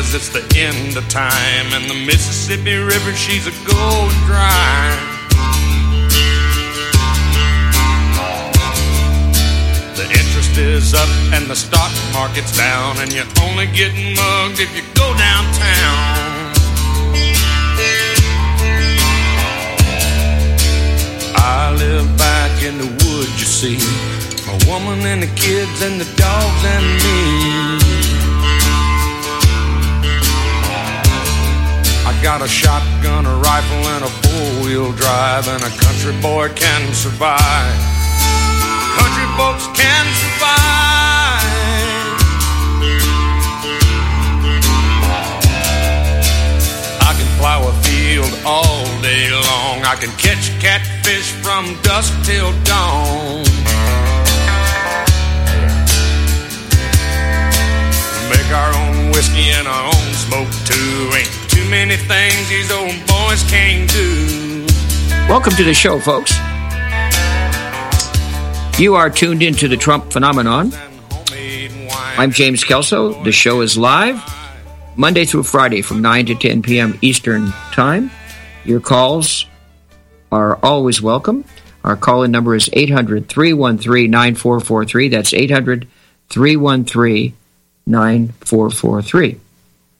'cause it's the end of time, and the Mississippi River, she's a going dry. The interest is up and the stock market's down, and you're only getting mugged if you go downtown. I live back in the woods, you see, my woman and the kids and the dogs and me. I got a shotgun, a rifle, and a four-wheel drive, and a country boy can survive. Country folks can survive. I can plow a field all day long. I can catch catfish from dusk till dawn. Make our own whiskey and our own smoke too. Ain't too many things these old boys can't do. Welcome to the show, folks. You are tuned into the Trump phenomenon. I'm James Kelso. The show is live Monday through Friday from 9 to 10 p.m. Eastern Time. Your calls are always welcome. Our call-in number is 800-313-9443. That's 800-313-9443.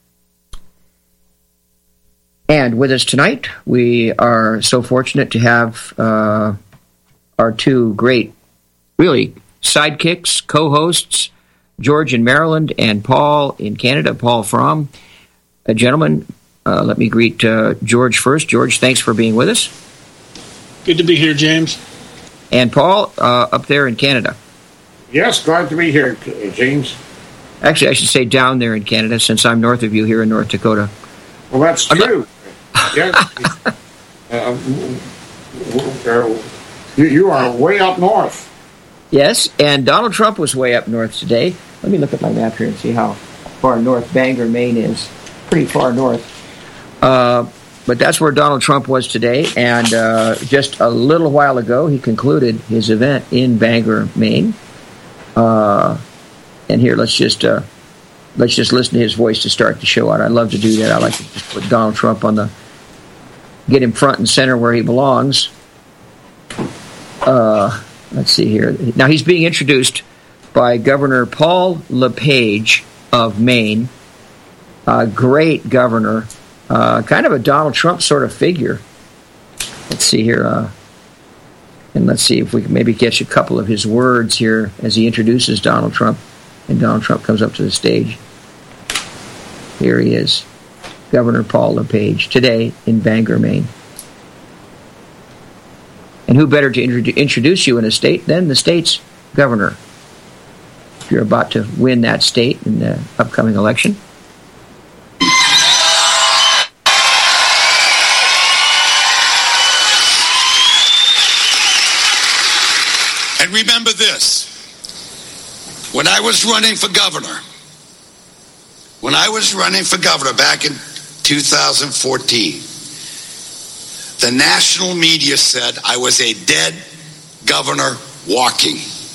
And with us tonight, we are so fortunate to have our two great, really, sidekicks, co-hosts, George in Maryland and Paul in Canada, Paul Fromm. Gentlemen, let me greet George first. George, thanks for being with us. Good to be here, James. And Paul, up there in Canada. Yes, glad to be here, James. Actually, I should say down there in Canada, since I'm north of you here in North Dakota. Well, that's true. Yes. You are way up north. Yes, and Donald Trump was way up north today. Let me look at my map here and see how far north Bangor, Maine is. Pretty far north. But that's where Donald Trump was today, and just a little while ago, he concluded his event in Bangor, Maine. And here, let's just listen to his voice to start the show out. I love to do that. I like to just put Donald Trump get him front and center where he belongs. Let's see here. Now, he's being introduced by Governor Paul LePage of Maine. Great governor. Kind of a Donald Trump sort of figure. Let's see here. And let's see if we can maybe catch a couple of his words here as he introduces Donald Trump. And Donald Trump comes up to the stage. Here he is. Governor Paul LePage, today in Bangor, Maine. And who better to introduce you in a state than the state's governor? If you're about to win that state in the upcoming election. And remember this. When I was running for governor back in 2014, the national media said I was a dead governor walking.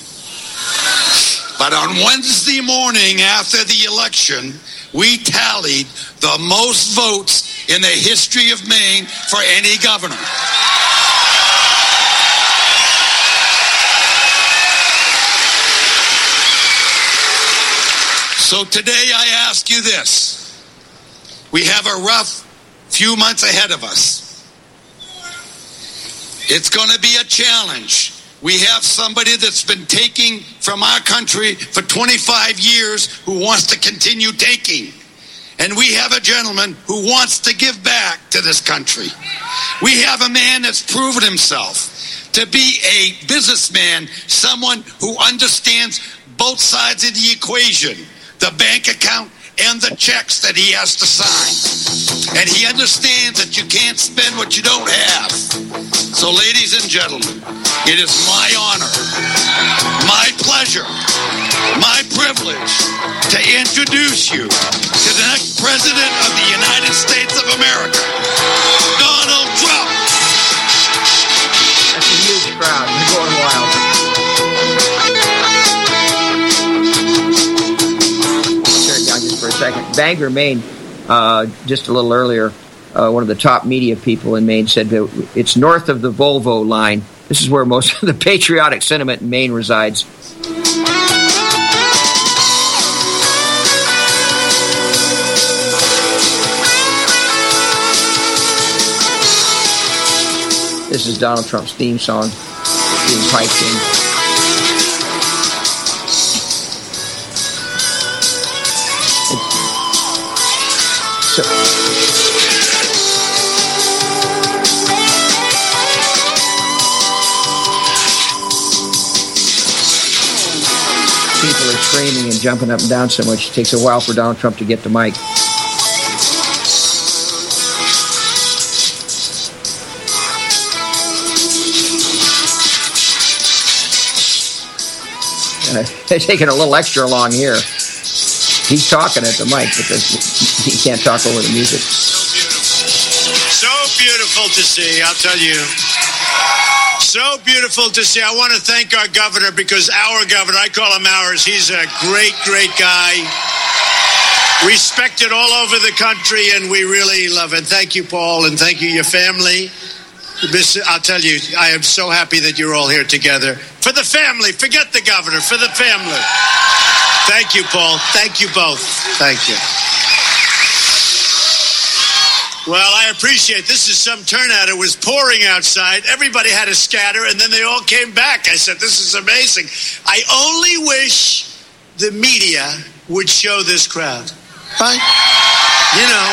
But on Wednesday morning after the election, we tallied the most votes in the history of Maine for any governor. So today I ask you this. We have a rough few months ahead of us. It's going to be a challenge. We have somebody that's been taking from our country for 25 years who wants to continue taking. And we have a gentleman who wants to give back to this country. We have a man that's proven himself to be a businessman, someone who understands both sides of the equation, the bank account and the checks that he has to sign. And he understands that you can't spend what you don't have. So, ladies and gentlemen, it is my honor, my pleasure, my privilege to introduce you to the next President of the United States of America, Donald Trump. That's a huge crowd. They're going wild. Turn it down just for a second. Bangor, Maine. just a little earlier, one of the top media people in Maine said that it's north of the Volvo line. This is where most of the patriotic sentiment in Maine resides. This is Donald Trump's theme song being piped in. People are screaming and jumping up and down so much, it takes a while for Donald Trump to get the mic. It's taking a little extra long here. He's talking at the mic because he can't talk over the music. So beautiful to see, I'll tell you. So beautiful to see. I want to thank our governor because our governor, I call him ours, he's a great, great guy. Respected all over the country, and we really love it. Thank you, Paul, and thank you, your family. I'll tell you, I am so happy that you're all here together. For the family, forget the governor, for the family. Thank you, Paul. Thank you both. Thank you. Well, I appreciate this is some turnout. It was pouring outside. Everybody had to scatter, and then they all came back. I said, this is amazing. I only wish the media would show this crowd. Right? You know.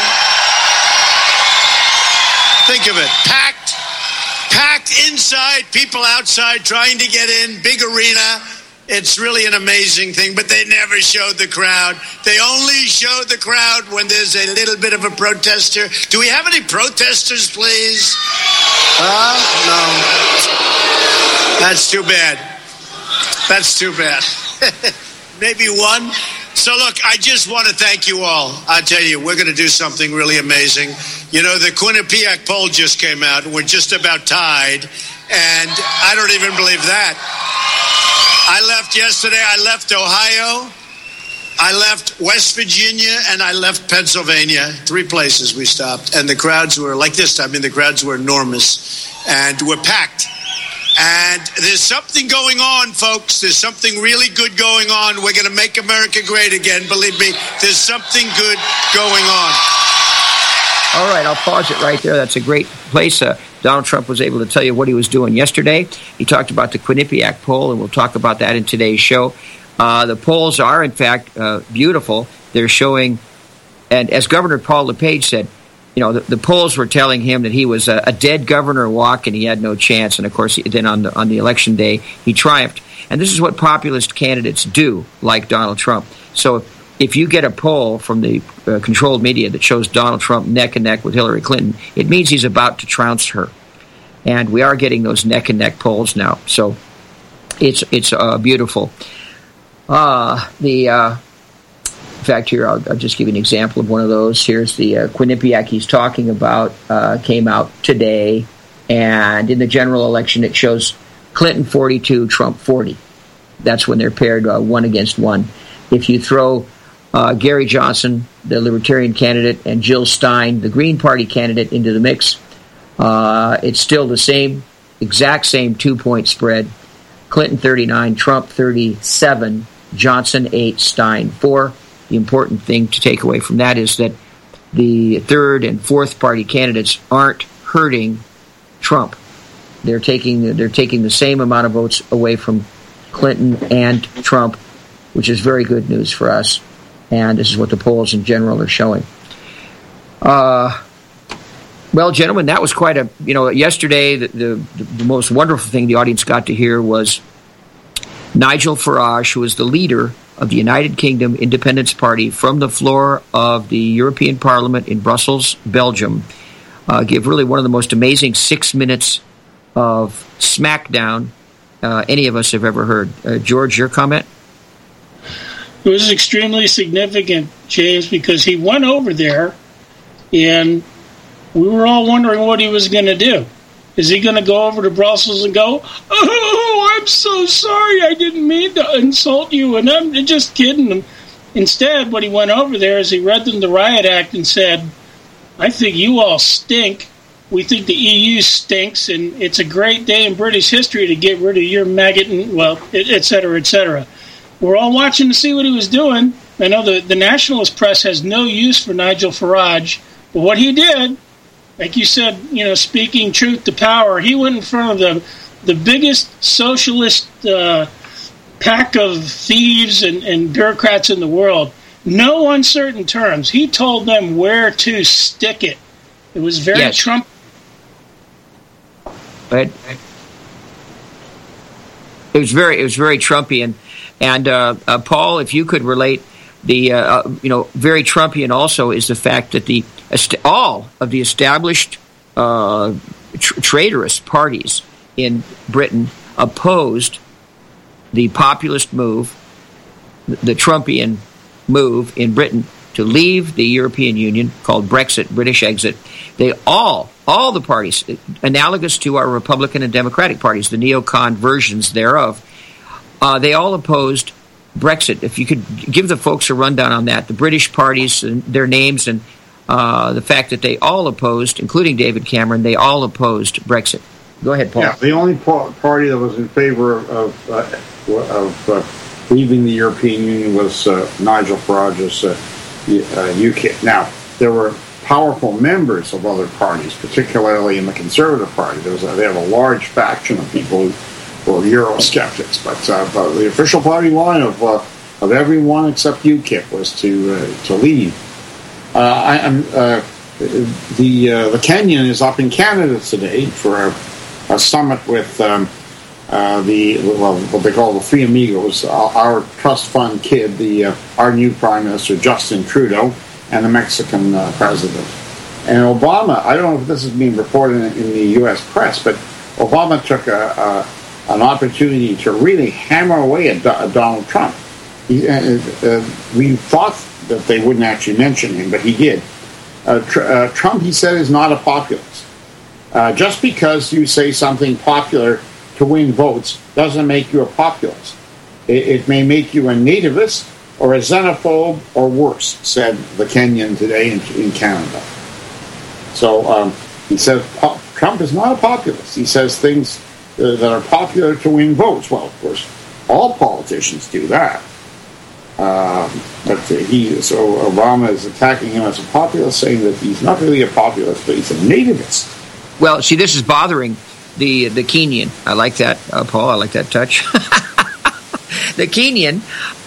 Think of it. Packed inside, people outside trying to get in, big arena. It's really an amazing thing, but they never showed the crowd. They only showed the crowd when there's a little bit of a protester. Do we have any protesters, please? No. That's too bad. That's too bad. Maybe one. So look, I just want to thank you all. I tell you, we're going to do something really amazing. You know, the Quinnipiac poll just came out. We're just about tied, and I don't even believe that. I left yesterday. I left Ohio. I left West Virginia, and I left Pennsylvania. 3 places we stopped, and the crowds were like this time. I mean, the crowds were enormous, and we're packed. And there's something going on, folks. There's something really good going on. We're going to make America great again. Believe me, there's something good going on. All right, I'll pause it right there. That's a great place. Donald Trump was able to tell you what he was doing yesterday. He talked about the Quinnipiac poll, and we'll talk about that in today's show. The polls are, in fact, beautiful. They're showing, and as Governor Paul LePage said, you know, the polls were telling him that he was a dead governor walk and he had no chance. And, of course, then on the election day, he triumphed. And this is what populist candidates do, like Donald Trump. So if you get a poll from the controlled media that shows Donald Trump neck and neck with Hillary Clinton, it means he's about to trounce her. And we are getting those neck and neck polls now. So it's beautiful. In fact, here, I'll just give you an example of one of those. Here's the Quinnipiac he's talking about, came out today. And in the general election, it shows Clinton 42, Trump 40. That's when they're paired 1 against 1. If you throw Gary Johnson, the Libertarian candidate, and Jill Stein, the Green Party candidate, into the mix, it's still the exact same 2-point spread. Clinton 39, Trump 37, Johnson 8, Stein 4. The important thing to take away from that is that the third and fourth party candidates aren't hurting Trump. They're taking the same amount of votes away from Clinton and Trump, which is very good news for us. And this is what the polls in general are showing. Well, gentlemen, that was quite yesterday the most wonderful thing the audience got to hear was Nigel Farage, who is the leader of the United Kingdom Independence Party, from the floor of the European Parliament in Brussels, Belgium, give really one of the most amazing 6 minutes of smackdown any of us have ever heard. George, your comment? It was extremely significant, James, because he went over there and we were all wondering what he was going to do. Is he going to go over to Brussels and go, "Oh, I'm so sorry, I didn't mean to insult you, and I'm just kidding"? Instead, what he went over there is he read them the Riot Act and said, I think you all stink. We think the EU stinks, and it's a great day in British history to get rid of your maggot, and, well, et cetera, et cetera. We're all watching to see what he was doing. I know the nationalist press has no use for Nigel Farage, but what he did, like you said, speaking truth to power, he went in front of the biggest socialist pack of thieves and bureaucrats in the world. No uncertain terms. He told them where to stick it. It was very Trump. But it was very Trumpian, and Paul, if you could relate the very Trumpian also is the fact that all of the established traitorous parties in Britain opposed the populist move, the Trumpian move in Britain to leave the European Union, called Brexit, British exit. They all the parties, analogous to our Republican and Democratic parties, the neocon versions thereof, they all opposed Brexit. If you could give the folks a rundown on that, the British parties, and their names, and the fact that they all opposed, including David Cameron, they all opposed Brexit. Go ahead, Paul. Yeah, the only party that was in favor of leaving the European Union was Nigel Farage's UKIP. Now, there were powerful members of other parties, particularly in the Conservative Party. They have a large faction of people who were Eurosceptics, but the official party line of everyone except UKIP was to leave. The Kenyan is up in Canada today for a summit with what they call the Three Amigos, our trust fund kid, our new Prime Minister Justin Trudeau, and the Mexican president. And Obama, I don't know if this is being reported in the U.S. press, but Obama took an opportunity to really hammer away at Donald Trump. We thought that they wouldn't actually mention him, but he did. Trump, he said, is not a populist. Just because you say something popular to win votes doesn't make you a populist. It may make you a nativist or a xenophobe or worse, said the Kenyan today in Canada. So he says Trump is not a populist. He says things that are popular to win votes. Well, of course, all politicians do that. But Obama is attacking him as a populist, saying that he's not really a populist, but he's a nativist. Well, see, this is bothering the Kenyan. I like that, Paul. I like that touch. The Kenyan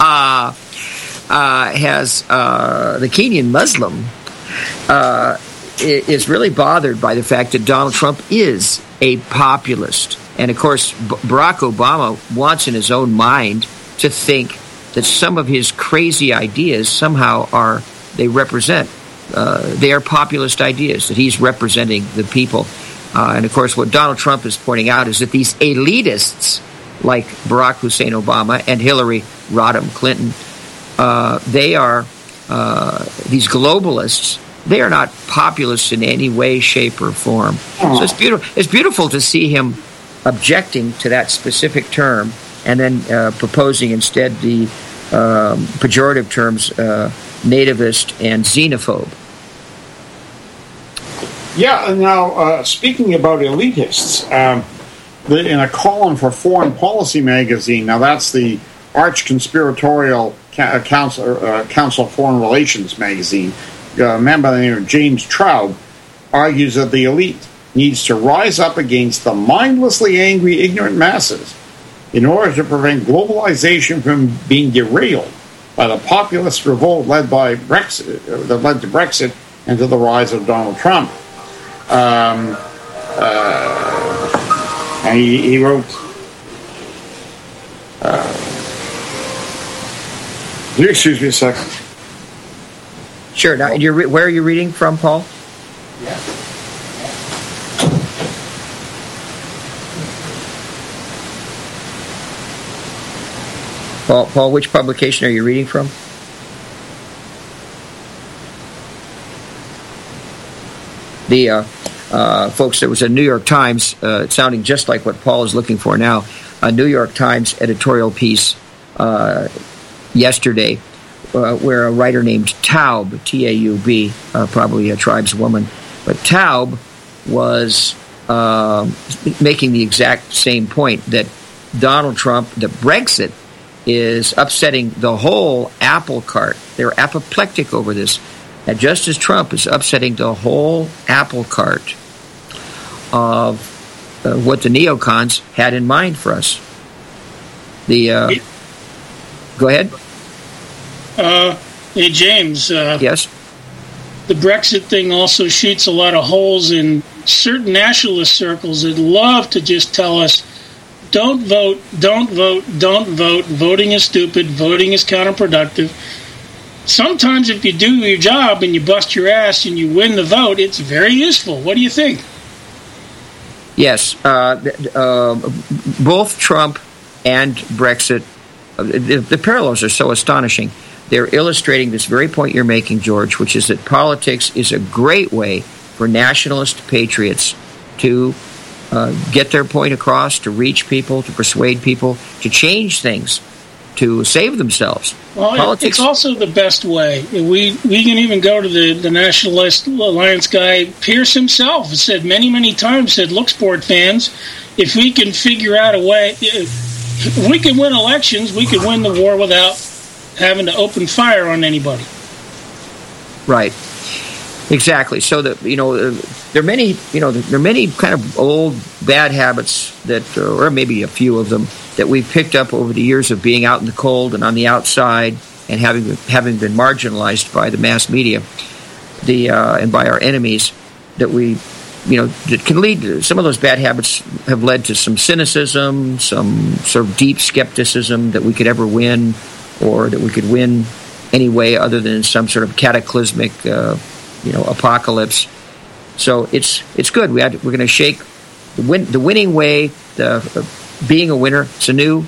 has the Kenyan Muslim is really bothered by the fact that Donald Trump is a populist, and of course, Barack Obama wants in his own mind to think that some of his crazy ideas somehow they are populist ideas, that he's representing the people. And of course, what Donald Trump is pointing out is that these elitists, like Barack Hussein Obama and Hillary Rodham Clinton, they are these globalists. They are not populists in any way, shape, or form. So it's beautiful. It's beautiful to see him objecting to that specific term and then proposing instead the pejorative terms nativist and xenophobe. Yeah, and now speaking about elitists, in a column for Foreign Policy magazine, now that's the arch conspiratorial Council of Foreign Relations magazine, a man by the name of James Traub argues that the elite needs to rise up against the mindlessly angry, ignorant masses in order to prevent globalization from being derailed by the populist revolt led by Brexit, that led to Brexit and to the rise of Donald Trump. And he wrote, excuse me a second. Sure. Now, where are you reading from, Paul? Yeah. Paul, which publication are you reading from? The folks, there was a New York Times, sounding just like what Paul is looking for now, a New York Times editorial piece yesterday where a writer named Taub, T-A-U-B, probably a tribeswoman, but Taub was making the exact same point that Donald Trump, that Brexit is upsetting the whole apple cart. They're apoplectic over this. And just as Trump is upsetting the whole apple cart of what the neocons had in mind for us. Go ahead. Hey, James. Yes? The Brexit thing also shoots a lot of holes in certain nationalist circles that love to just tell us, don't vote, don't vote, don't vote, voting is stupid, voting is counterproductive. Sometimes if you do your job and you bust your ass and you win the vote, it's very useful. What do you think? Yes. Both Trump and Brexit, the parallels are so astonishing. They're illustrating this very point you're making, George, which is that politics is a great way for nationalist patriots to get their point across, to reach people, to persuade people, to change things, to save themselves. Well, politics, it's also the best way. We can even go to the Nationalist Alliance guy, Pierce himself, has said many times, said, look, sport fans, if we can figure out a way, if we can win elections, we can win the war without having to open fire on anybody. Right. Exactly. So that there are many kind of old bad habits that, or maybe a few of them, that we've picked up over the years of being out in the cold and on the outside and having been marginalized by the mass media, and by our enemies, that that can lead to, some of those bad habits have led to some cynicism, some sort of deep skepticism that we could ever win, or that we could win any way other than some sort of cataclysmic apocalypse. So it's good. We're going to shake the winning way, being a winner. It's a new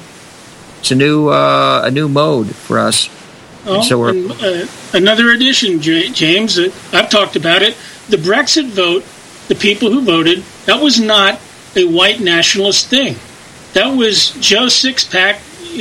mode for us. Oh, so another addition, James. I've talked about it. The Brexit vote, the people who voted, that was not a white nationalist thing. That was Joe Sixpack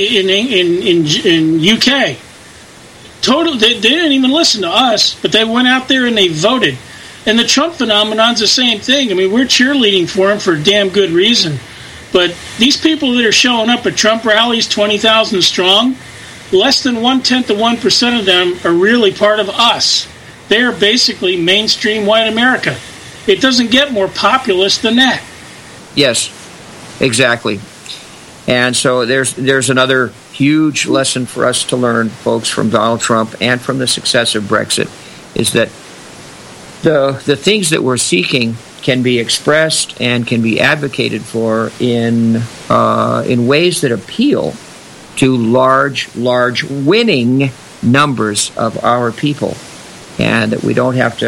in UK. Total. They didn't even listen to us, but they went out there and they voted. And the Trump phenomenon's the same thing. I mean, we're cheerleading for him for a damn good reason. But these people that are showing up at Trump rallies, 20,000 strong, less than 0.1% of them are really part of us. They are basically mainstream white America. It doesn't get more populist than that. Yes, exactly. And so there's another huge lesson for us to learn, folks, from Donald Trump and from the success of Brexit, is that the things that we're seeking can be expressed and can be advocated for in ways that appeal to large winning numbers of our people, and that we don't have to,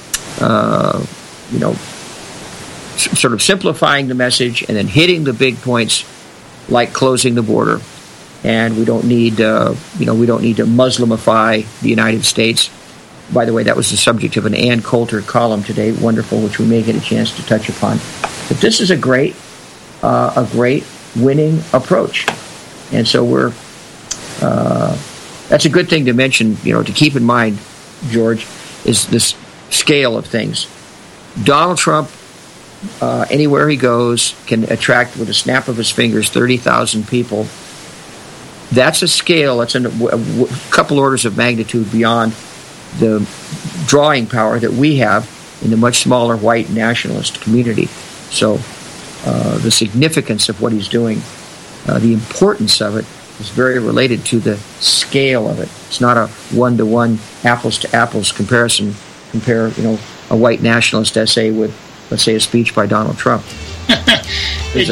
sort of simplifying the message and then hitting the big points like closing the border. And we don't need to Muslimify the United States. By the way, that was the subject of an Ann Coulter column today, wonderful, which we may get a chance to touch upon. But this is a great winning approach, and so that's a good thing to mention. To keep in mind, George, is this scale of things. Donald Trump, anywhere he goes, can attract with a snap of his fingers 30,000 people. That's a scale. That's a couple orders of magnitude beyond the drawing power that we have in the much smaller white nationalist community. So the significance of what he's doing, the importance of it, is very related to the scale of it. It's not a one-to-one, apples-to-apples comparison. Compare, a white nationalist essay with, let's say, a speech by Donald Trump. Okay.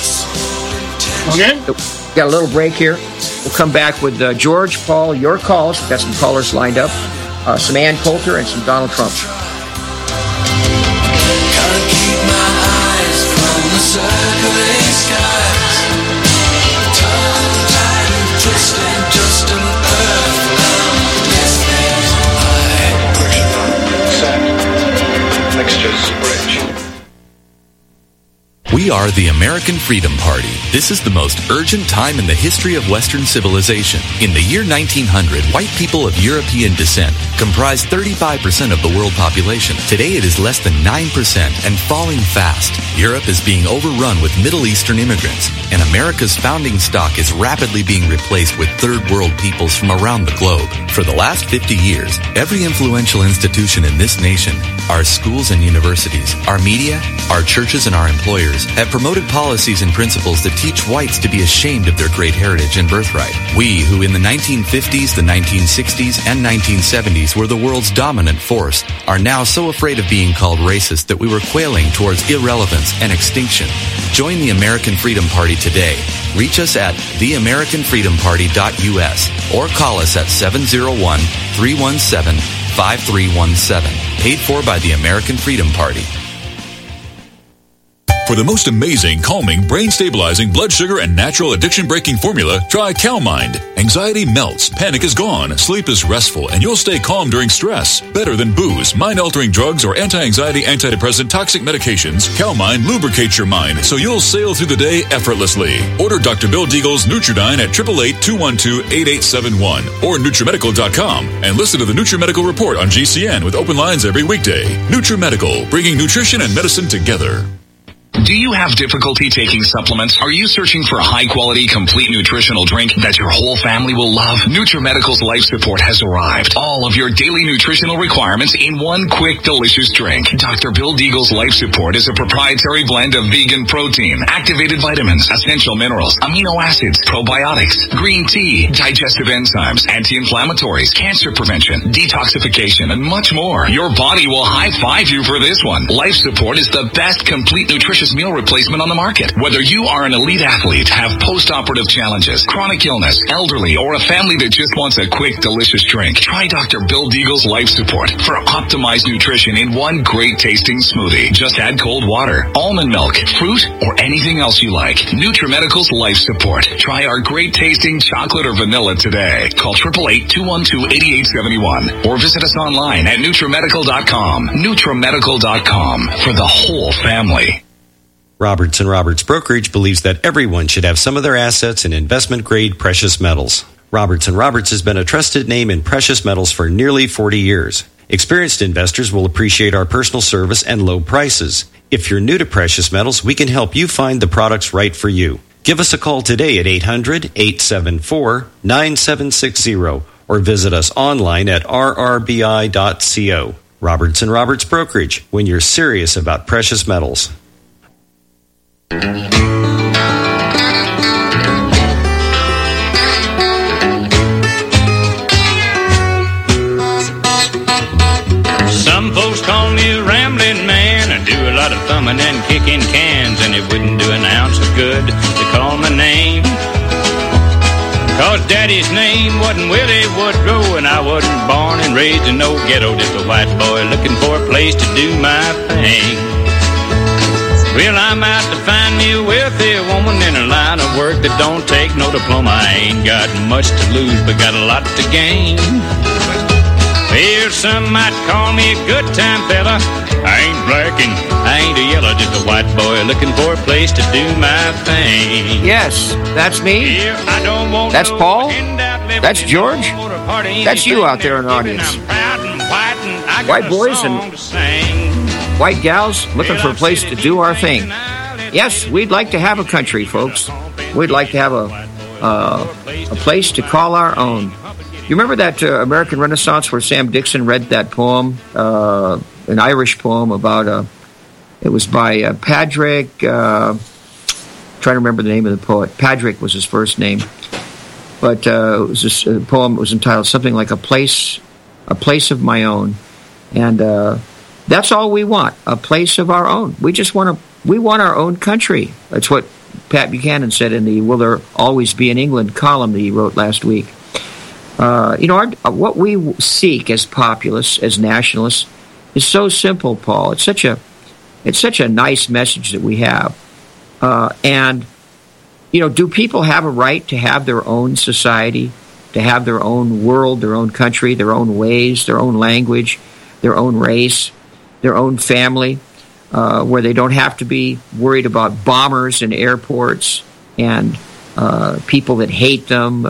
Got a little break here. We'll come back with George, Paul, your calls. We've got some callers lined up. Some Ann Coulter and some Donald Trump. We are the American Freedom Party. This is the most urgent time in the history of Western civilization. In the year 1900, white people of European descent comprised 35% of the world population. Today it is less than 9% and falling fast. Europe is being overrun with Middle Eastern immigrants, and America's founding stock is rapidly being replaced with third world peoples from around the globe. For the last 50 years, every influential institution in this nation, our schools and universities, our media, our churches, and our employers have promoted policies and principles that teach whites to be ashamed of their great heritage and birthright. We, who in the 1950s, the 1960s, and 1970s were the world's dominant force, are now so afraid of being called racist that we were quailing towards irrelevance and extinction. Join the American Freedom Party today. Reach us at theamericanfreedomparty.us or call us at 701-317-5317. Paid for by the American Freedom Party. For the most amazing, calming, brain-stabilizing, blood sugar, and natural addiction-breaking formula, try CalMind. Anxiety melts, panic is gone, sleep is restful, and you'll stay calm during stress. Better than booze, mind-altering drugs, or anti-anxiety, antidepressant, toxic medications, CalMind lubricates your mind so you'll sail through the day effortlessly. Order Dr. Bill Deagle's Nutridyne at 888-212-8871 or NutriMedical.com and listen to the NutriMedical Report on GCN with open lines every weekday. NutriMedical, bringing nutrition and medicine together. Do you have difficulty taking supplements? Are you searching for a high-quality, complete nutritional drink that your whole family will love? NutriMedical's Life Support has arrived. All of your daily nutritional requirements in one quick, delicious drink. Dr. Bill Deagle's Life Support is a proprietary blend of vegan protein, activated vitamins, essential minerals, amino acids, probiotics, green tea, digestive enzymes, anti-inflammatories, cancer prevention, detoxification, and much more. Your body will high-five you for this one. Life Support is the best complete nutritious meal replacement on the market. Whether you are an elite athlete, have post-operative challenges, chronic illness, elderly, or a family that just wants a quick, delicious drink, try Dr. Bill Deagle's Life Support for optimized nutrition in one great-tasting smoothie. Just add cold water, almond milk, fruit, or anything else you like. NutriMedical's Life Support. Try our great-tasting chocolate or vanilla today. Call 888-212-8871 or visit us online at NutriMedical.com. NutriMedical.com for the whole family. Roberts & Roberts Brokerage believes that everyone should have some of their assets in investment-grade precious metals. Roberts & Roberts has been a trusted name in precious metals for nearly 40 years. Experienced investors will appreciate our personal service and low prices. If you're new to precious metals, we can help you find the products right for you. Give us a call today at 800-874-9760 or visit us online at rrbi.co. Roberts & Roberts Brokerage, when you're serious about precious metals. Some folks call me a rambling man. I do a lot of thumbing and kicking cans, and it wouldn't do an ounce of good to call my name. Cause Daddy's name wasn't Willie Woodrow, and I wasn't born and raised in no ghetto, just a white boy looking for a place to do my thing. Well, I'm out to find me a wealthy woman in a line of work that don't take no diploma. I ain't got much to lose, but got a lot to gain. Well, some might call me a good time fella. I ain't black and I ain't a yellow, just a white boy looking for a place to do my thing. Yes, that's me. That's Paul. That's George. That's you out there in the audience. White boys and white gals looking for a place to do our thing. Yes, we'd like to have a country, folks. We'd like to have a place to call our own. You remember that American Renaissance where Sam Dixon read that poem, an Irish poem about, it was by Padraig, trying to remember the name of the poet. Padraig was his first name. But it was this poem, it was entitled something like A Place of My Own. And that's all we want, a place of our own. We want our own country. That's what Pat Buchanan said in the Will There Always Be an England column that he wrote last week. What we seek as populists, as nationalists, is so simple, Paul. It's such a nice message that we have. And do people have a right to have their own society, to have their own world, their own country, their own ways, their own language, their own race, their own family? where they don't have to be worried about bombers in airports and people that hate them.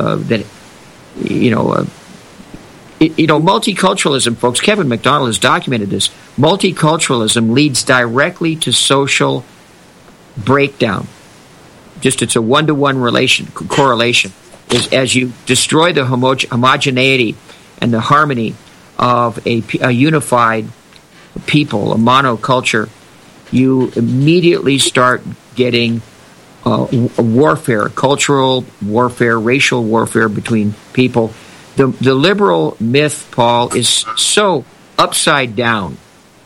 Multiculturalism, folks. Kevin MacDonald has documented this. Multiculturalism leads directly to social breakdown. It's a one-to-one correlation. As you destroy the homogeneity and the harmony of a unified people, a monoculture, you immediately start getting warfare, cultural warfare, racial warfare between people. The liberal myth, Paul, is so upside down.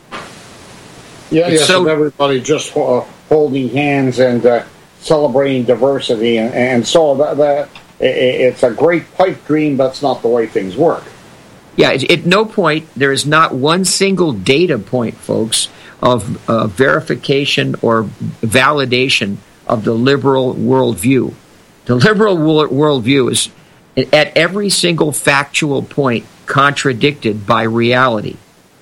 So everybody just holding hands and celebrating diversity, and so that it's a great pipe dream. That's not the way things work. Yeah, at no point, there is not one single data point, folks, of verification or validation of the liberal worldview. The liberal worldview is, at every single factual point, contradicted by reality.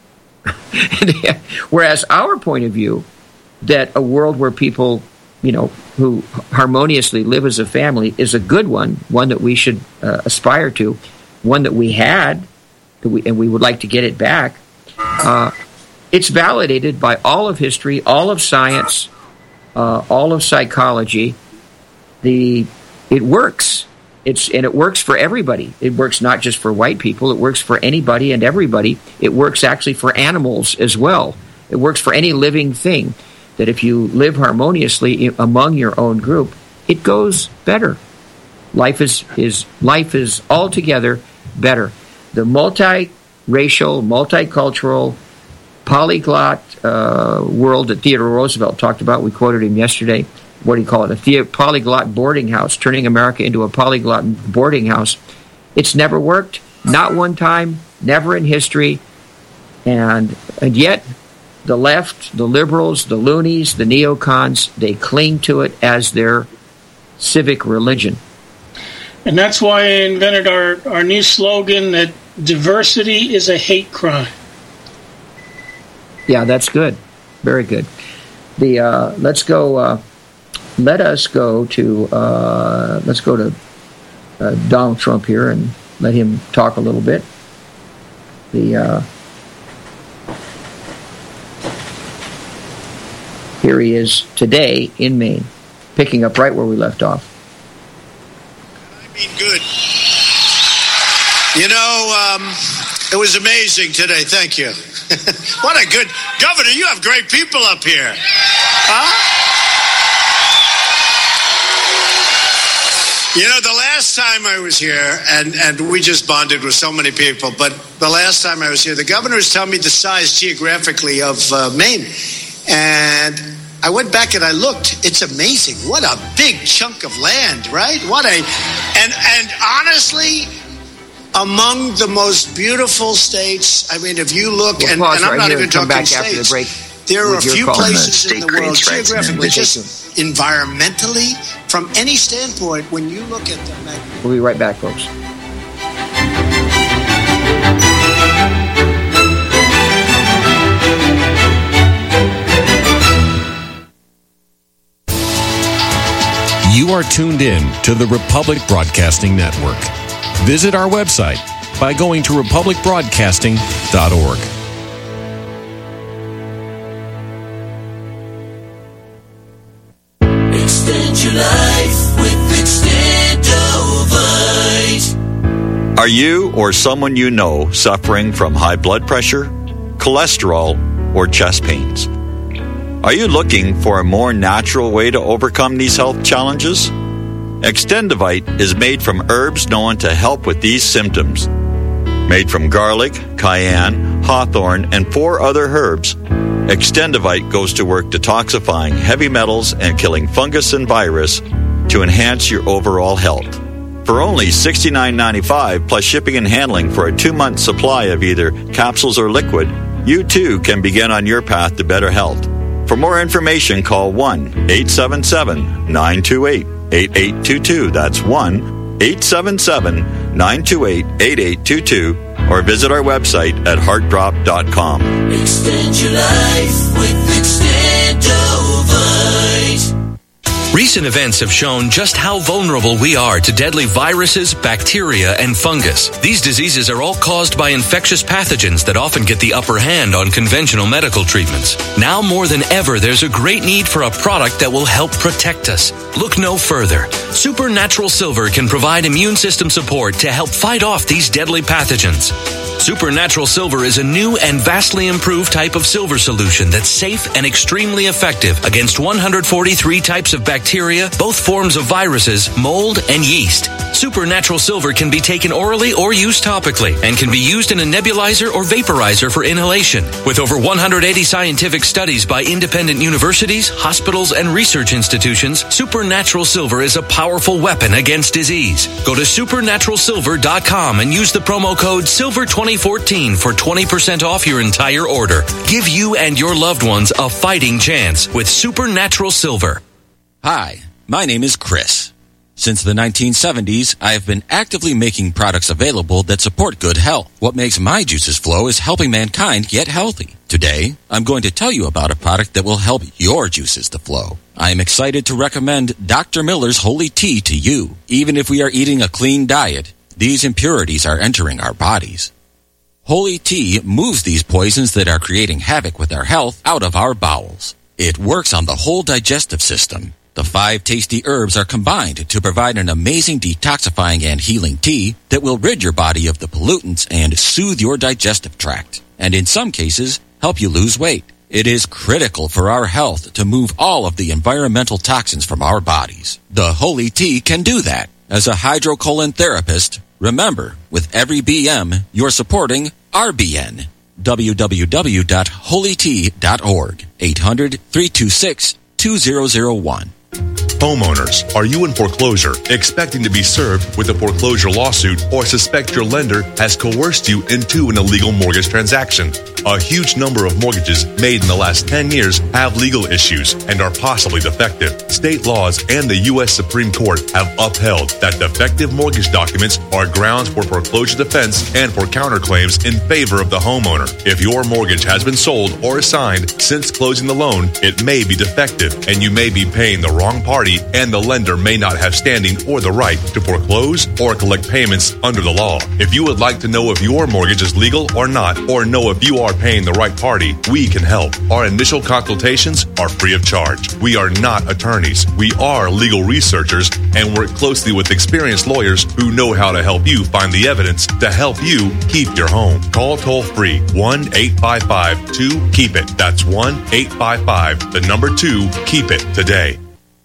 Whereas our point of view, that a world where people, who harmoniously live as a family, is a good one that we should aspire to, one that we had, and we would like to get it back. It's validated by all of history, all of science, all of psychology. It works. It works for everybody. It works not just for white people. It works for anybody and everybody. It works actually for animals as well. It works for any living thing. That if you live harmoniously among your own group, it goes better. Life is altogether better. The multiracial, multicultural, polyglot world that Theodore Roosevelt talked about, we quoted him yesterday. What do you call it? A polyglot boarding house, turning America into a polyglot boarding house. It's never worked, not one time, never in history, and yet the left, the liberals, the loonies, the neocons, they cling to it as their civic religion. And that's why I invented our new slogan that diversity is a hate crime. Yeah, that's good. Very good. Let's go to Donald Trump here and let him talk a little bit. Here he is today in Maine, picking up right where we left off. Good. It was amazing today. Thank you. What a good governor. You have great people up here. Huh? The last time I was here, and we just bonded with so many people, but the last time I was here, the governor was telling me the size geographically of Maine. And I went back and I looked. It's amazing. What a big chunk of land, right? And honestly, among the most beautiful states, I mean, if you look, and I'm not even talking states, there are a few places in the world, geographically, just environmentally, from any standpoint, when you look at them. We'll be right back, folks. You are tuned in to the Republic Broadcasting Network. Visit our website by going to republicbroadcasting.org. Extend your life with Extendovite. Are you or someone you know suffering from high blood pressure, cholesterol, or chest pains? Are you looking for a more natural way to overcome these health challenges? Extendovite is made from herbs known to help with these symptoms. Made from garlic, cayenne, hawthorn, and 4 other herbs, Extendovite goes to work detoxifying heavy metals and killing fungus and virus to enhance your overall health. For only $69.95 plus shipping and handling for a 2-month supply of either capsules or liquid, you too can begin on your path to better health. For more information, call 1-877-928-8822. That's 1-877-928-8822. Or visit our website at heartdrop.com. Extend your life with Extend. Recent events have shown just how vulnerable we are to deadly viruses, bacteria, and fungus. These diseases are all caused by infectious pathogens that often get the upper hand on conventional medical treatments. Now more than ever, there's a great need for a product that will help protect us. Look no further. Supernatural Silver can provide immune system support to help fight off these deadly pathogens. Supernatural Silver is a new and vastly improved type of silver solution that's safe and extremely effective against 143 types of bacteria, both forms of viruses, mold, and yeast. Supernatural Silver can be taken orally or used topically and can be used in a nebulizer or vaporizer for inhalation. With over 180 scientific studies by independent universities, hospitals, and research institutions, Supernatural Silver is a powerful weapon against disease. Go to supernaturalsilver.com and use the promo code SILVER2014 for 20% off your entire order. Give you and your loved ones a fighting chance with Supernatural Silver. Hi, my name is Chris. Since the 1970s, I have been actively making products available that support good health. What makes my juices flow is helping mankind get healthy. Today, I'm going to tell you about a product that will help your juices to flow. I am excited to recommend Dr. Miller's Holy Tea to you. Even if we are eating a clean diet, these impurities are entering our bodies. Holy Tea moves these poisons that are creating havoc with our health out of our bowels. It works on the whole digestive system. The 5 tasty herbs are combined to provide an amazing detoxifying and healing tea that will rid your body of the pollutants and soothe your digestive tract, and in some cases, help you lose weight. It is critical for our health to move all of the environmental toxins from our bodies. The Holy Tea can do that. As a hydrocolon therapist, remember, with every BM, you're supporting RBN. www.holytea.org. 800-326-2001. Homeowners, are you in foreclosure, expecting to be served with a foreclosure lawsuit, or suspect your lender has coerced you into an illegal mortgage transaction? A huge number of mortgages made in the last 10 years have legal issues and are possibly defective. State laws and the U.S. Supreme Court have upheld that defective mortgage documents are grounds for foreclosure defense and for counterclaims in favor of the homeowner. If your mortgage has been sold or assigned since closing the loan, it may be defective, and you may be paying the wrong party, and the lender may not have standing or the right to foreclose or collect payments under the law. If you would like to know if your mortgage is legal or not, or know if you are paying the right party, we can help. Our initial consultations are free of charge. We are not attorneys. We are legal researchers and work closely with experienced lawyers who know how to help you find the evidence to help you keep your home. Call toll-free 1-855-2-KEEP-IT. That's 1-855-2-KEEP-IT today.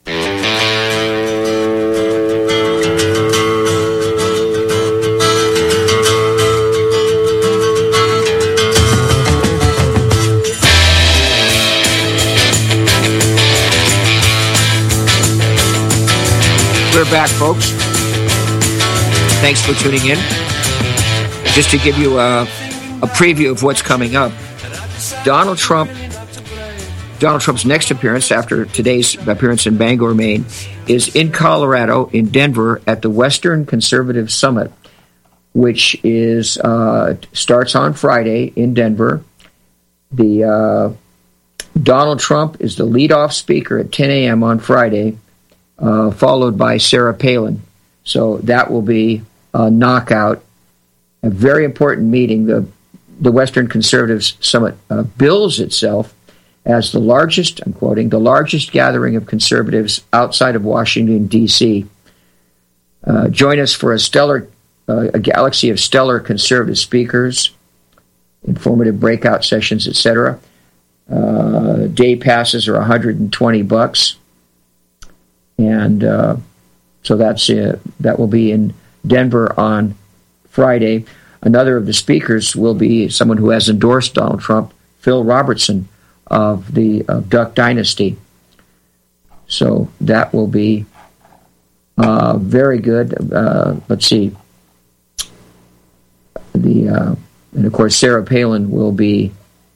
We're back, folks. Thanks for tuning in. Just to give you a preview of what's coming up, Donald Trump's next appearance after today's appearance in Bangor, Maine, is in Colorado, in Denver, at the Western Conservative Summit, which is starts on Friday in Denver. The Donald Trump is the leadoff speaker at 10 a.m. on Friday, followed by Sarah Palin. So that will be a knockout, a very important meeting. The Western Conservative Summit bills itself as the largest, I'm quoting, the largest gathering of conservatives outside of Washington, D.C. Join us for a galaxy of stellar conservative speakers, informative breakout sessions, etc. Day passes are $120. And so that will be in Denver on Friday. Another of the speakers will be someone who has endorsed Donald Trump, Phil Robertson of the Duck Dynasty. So that will be very good. Let's see. And of course, Sarah Palin will bring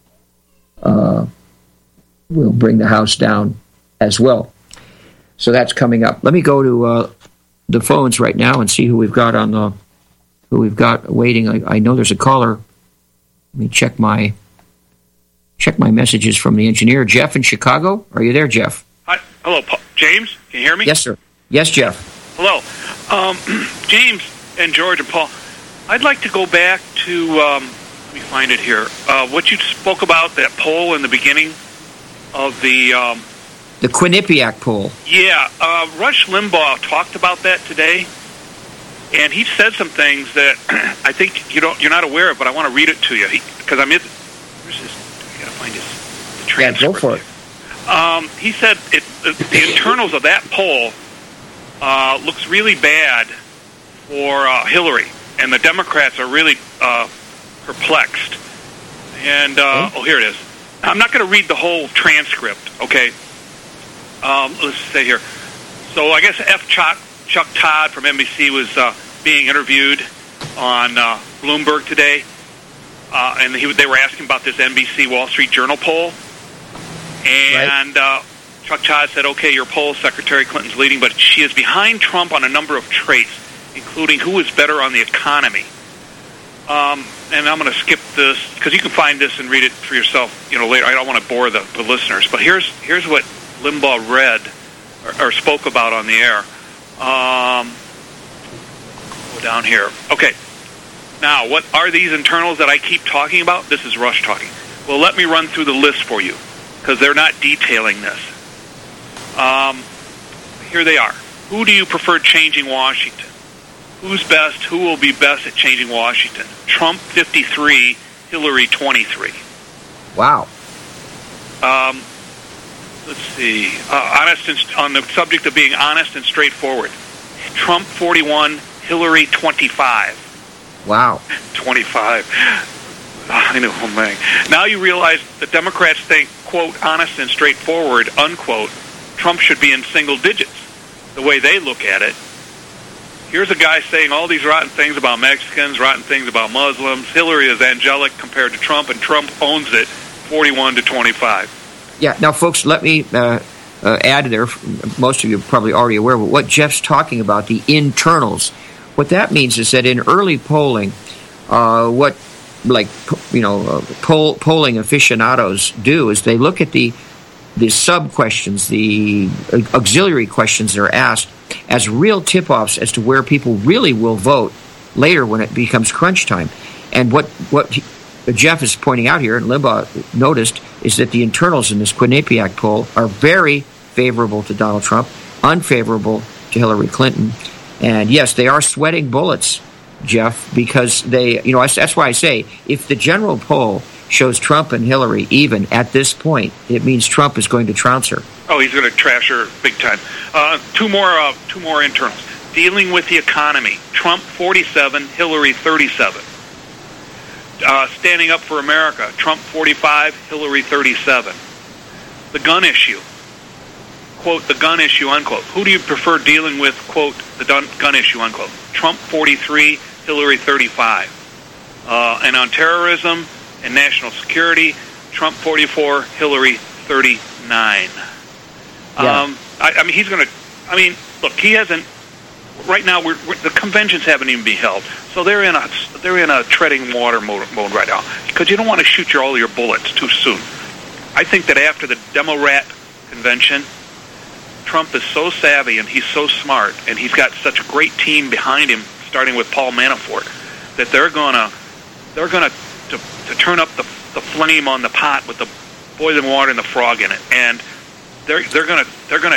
the House down as well. So that's coming up. Let me go to the phones right now and see who we've got waiting. I know there's a caller. Let me check my messages from the engineer. Jeff in Chicago. Are you there, Jeff? Hello, James. Can you hear me? Yes, sir. Yes, Jeff. Hello. James and George and Paul, I'd like to go back to, let me find it here, what you spoke about, that poll in the beginning of the Quinnipiac poll. Yeah, Rush Limbaugh talked about that today, and he said some things that I think you're not aware of, but I want to read it to you, because I'm in, where's this, I got to find the transcript. Yeah, go for it. He said the internals of that poll looks really bad for Hillary, and the Democrats are really perplexed. And, here it is. I'm not going to read the whole transcript, okay? Let's say here. So I guess Chuck Todd from NBC was being interviewed on Bloomberg today, and they were asking about this NBC Wall Street Journal poll. And Chuck Todd said, okay, your poll, Secretary Clinton's leading, but she is behind Trump on a number of traits, including who is better on the economy. And I'm going to skip this, because you can find this and read it for yourself later. I don't want to bore the listeners. But here's what Limbaugh read or spoke about on the air. Go down here. Okay. Now, what are these internals that I keep talking about? This is Rush talking. Well, let me run through the list for you, because they're not detailing this. Here they are. Who do you prefer changing Washington? Who's best? Who will be best at changing Washington? Trump 53, Hillary 23. Wow. Let's see. On the subject of being honest and straightforward. Trump 41, Hillary 25. Wow. 25. I know, oh man. Now you realize the Democrats think, quote, honest and straightforward, unquote, Trump should be in single digits, the way they look at it. Here's a guy saying all these rotten things about Mexicans, rotten things about Muslims. Hillary is angelic compared to Trump, and Trump owns it 41-25. Yeah, now, folks, let me add there, most of you are probably already aware of what Jeff's talking about, the internals. What that means is that in early polling, polling aficionados do is they look at the sub-questions, the auxiliary questions that are asked as real tip-offs as to where people really will vote later when it becomes crunch time. And what Jeff is pointing out here, and Limbaugh noticed, is that the internals in this Quinnipiac poll are very favorable to Donald Trump, unfavorable to Hillary Clinton. And yes, they are sweating bullets, Jeff, because they, that's why I say, if the general poll shows Trump and Hillary even at this point, it means Trump is going to trounce her. Oh, he's going to trash her big time. Two more internals. Dealing with the economy. Trump 47, Hillary 37. Standing up for America. Trump 45, Hillary 37. The gun issue. Quote, the gun issue, unquote. Who do you prefer dealing with, quote, the gun issue, unquote? Trump 43, Hillary 35. And on terrorism and national security, Trump 44, Hillary 39. Yeah. He's going to, look, he hasn't, right now, the conventions haven't even been held. So they're in a treading water mode right now, because you don't want to shoot all your bullets too soon. I think that after the Demo-Rat convention, Trump is so savvy and he's so smart, and he's got such a great team behind him, starting with Paul Manafort, that they're gonna to turn up the flame on the pot with the boiling water and the frog in it, and they're gonna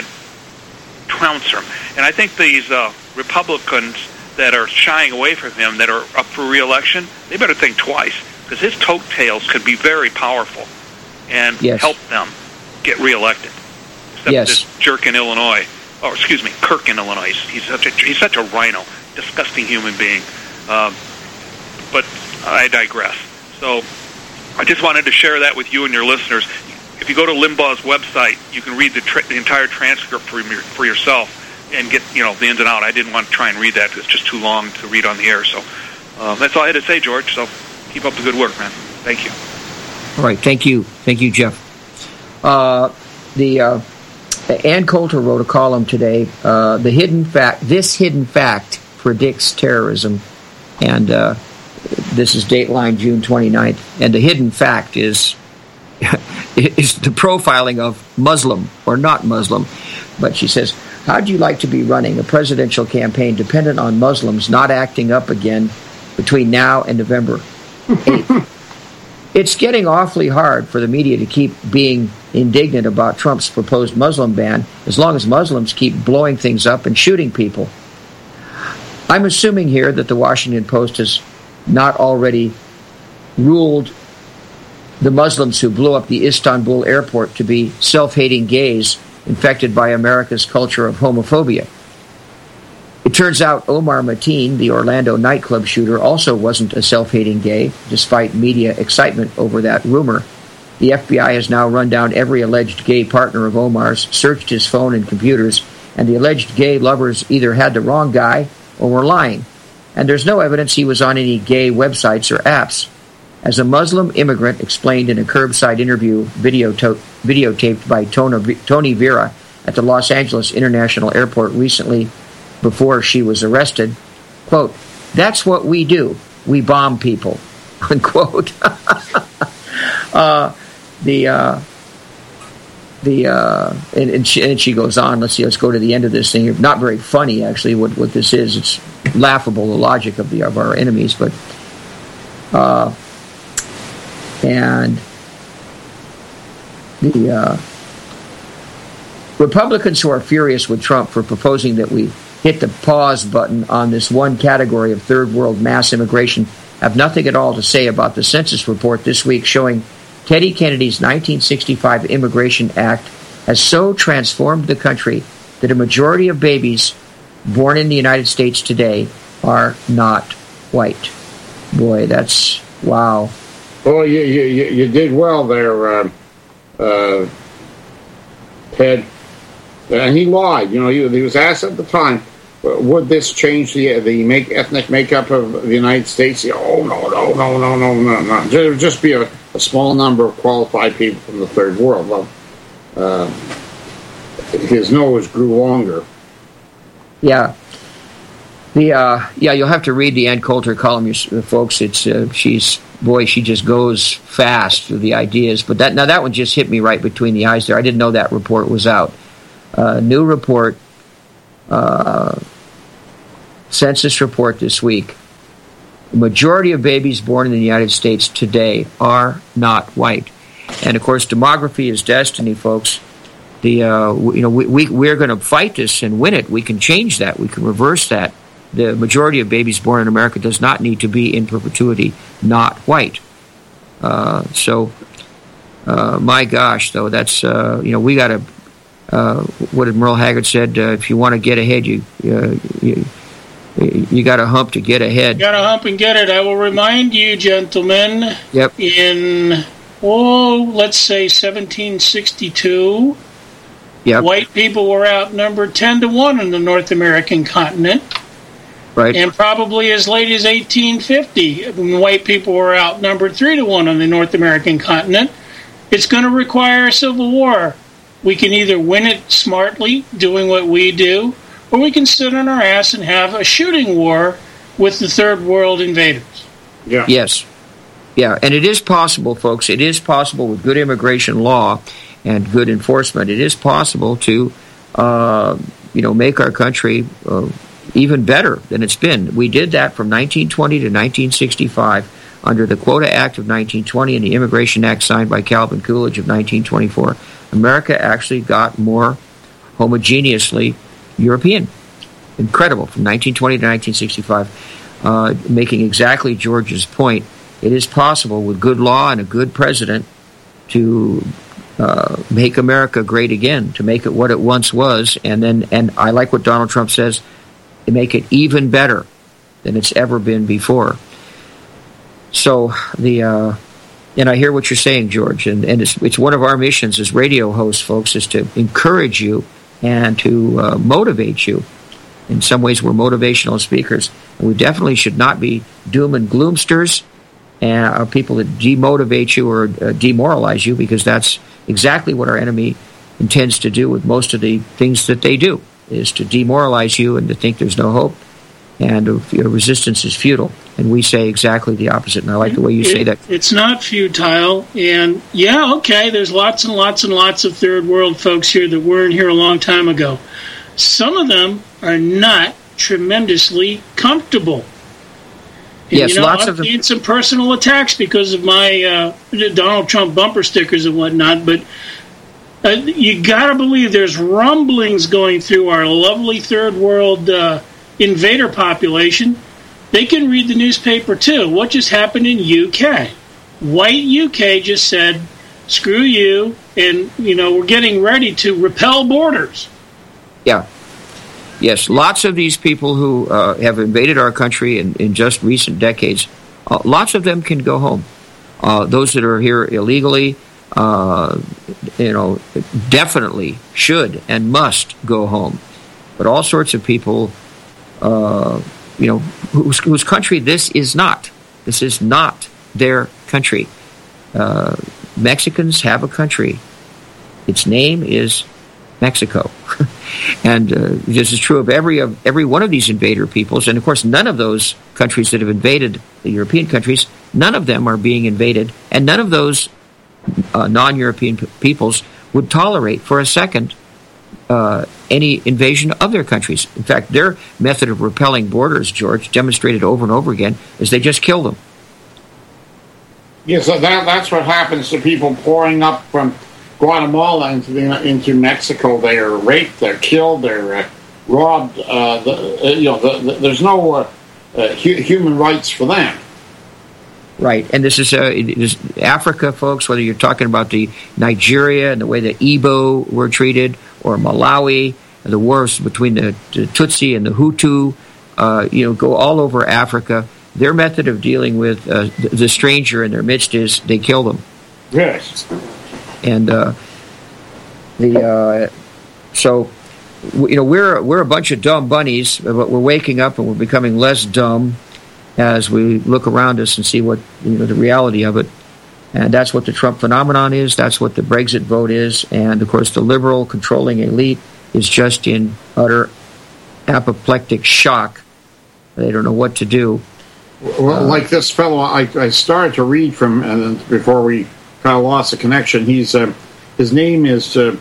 trounce him. And I think these Republicans that are shying away from him, that are up for re-election, they better think twice, because his coattails could be very powerful and help them get re-elected. Except this jerk in Illinois, Kirk in Illinois. He's such a rhino, disgusting human being. But I digress. So I just wanted to share that with you and your listeners. If you go to Limbaugh's website, you can read the entire transcript for yourself and get the ins and out. I didn't want to try and read that; it's just too long to read on the air. So that's all I had to say, George. So keep up the good work, man. Thank you. All right, thank you, Jeff. Ann Coulter wrote a column today. This hidden fact predicts terrorism, and this is Dateline June 29th. And the hidden fact is the profiling of Muslim or not Muslim. But she says, how'd you like to be running a presidential campaign dependent on Muslims not acting up again between now and November 8th? It's getting awfully hard for the media to keep being indignant about Trump's proposed Muslim ban as long as Muslims keep blowing things up and shooting people. I'm assuming here that the Washington Post has not already ruled the Muslims who blew up the Istanbul airport to be self-hating gays infected by America's culture of homophobia. It turns out Omar Mateen, the Orlando nightclub shooter, also wasn't a self-hating gay, despite media excitement over that rumor. The FBI has now run down every alleged gay partner of Omar's, searched his phone and computers, and the alleged gay lovers either had the wrong guy or were lying. And there's no evidence he was on any gay websites or apps. As a Muslim immigrant explained in a curbside interview videotaped by Tony Vera at the Los Angeles International Airport recently before she was arrested, quote, "That's what we do. We bomb people," unquote. And she goes on. Let's go to the end of this thing. Not very funny, actually, what this is. It's laughable, the logic of our enemies, but and the Republicans who are furious with Trump for proposing that we hit the pause button on this one category of third world mass immigration have nothing at all to say about the census report this week showing Teddy Kennedy's 1965 Immigration Act has so transformed the country that a majority of babies born in the United States today are not white. Boy, that's wow. Well, you did well there, Ted. And he lied. You know, he was asked at the time, would this change the ethnic makeup of the United States? Oh, no. There would just be a small number of qualified people from the third world. Well, his nose grew longer. Yeah. You'll have to read the Ann Coulter column, folks. It's she just goes fast through the ideas. But that one just hit me right between the eyes there. I didn't know that report was out. New report, census report this week. The majority of babies born in the United States today are not white, and of course, demography is destiny, folks. We're going to fight this and win it. We can change that. We can reverse that. The majority of babies born in America does not need to be in perpetuity not white. My gosh, though, that's we got to. What did Merle Haggard said? If you want to get ahead, you got to hump to get ahead. You got to hump and get it. I will remind you, gentlemen. Yep. In let's say 1762. Yep. White people were outnumbered 10-1 on the North American continent. Right. And probably as late as 1850, when white people were outnumbered 3-1 on the North American continent. It's going to require a civil war. We can either win it smartly, doing what we do, or we can sit on our ass and have a shooting war with the third world invaders. Yeah. Yes. Yeah, and it is possible, folks. It is possible with good immigration law and good enforcement. It is possible to, make our country even better than it's been. We did that from 1920 to 1965 under the Quota Act of 1920 and the Immigration Act signed by Calvin Coolidge of 1924. America actually got more homogeneously European. Incredible. From 1920 to 1965. Making exactly George's point, it is possible with good law and a good president to make America great again, to make it what it once was, and I like what Donald Trump says, to make it even better than it's ever been before. So and I hear what you're saying, George, and it's one of our missions as radio hosts, folks, is to encourage you and to motivate you. In some ways, we're motivational speakers. And we definitely should not be doom and gloomsters and people that demotivate you or demoralize you, because that's exactly what our enemy intends to do with most of the things that they do, is to demoralize you and to think there's no hope and resistance is futile. And we say exactly the opposite, and I like the way you say that. It's not futile, and there's lots and lots and lots of third world folks here that weren't here a long time ago. Some of them are not tremendously comfortable. And, yes, lots of them. I've seen some personal attacks because of my Donald Trump bumper stickers and whatnot, but you got to believe there's rumblings going through our lovely third world invader population. They can read the newspaper, too. What just happened in UK? White UK just said, screw you, and, we're getting ready to repel borders. Yeah. Yes, lots of these people who have invaded our country in just recent decades, lots of them can go home. Those that are here illegally, definitely should and must go home. But all sorts of people, whose country this is not. This is not their country. Mexicans have a country. Its name is Mexico. And this is true of every one of these invader peoples. And, of course, none of those countries that have invaded the European countries, none of them are being invaded. And none of those non-European peoples would tolerate for a second any invasion of their countries. In fact, their method of repelling borders, George, demonstrated over and over again, is they just kill them. Yes, that's what happens to people pouring up from Guatemala into Mexico. They are raped, they're killed, they're robbed. There's no human rights for them. Right, and this is Africa, folks, whether you're talking about the Nigeria and the way the Igbo were treated, or Malawi, and the wars between the Tutsi and the Hutu, go all over Africa. Their method of dealing with the stranger in their midst is they kill them. Yes. And we're a bunch of dumb bunnies, but we're waking up and we're becoming less dumb as we look around us and see what the reality of it. And that's what the Trump phenomenon is. That's what the Brexit vote is. And of course, the liberal controlling elite is just in utter apoplectic shock. They don't know what to do. Well, like this fellow, I started to read from before we kind of lost the connection. His name is James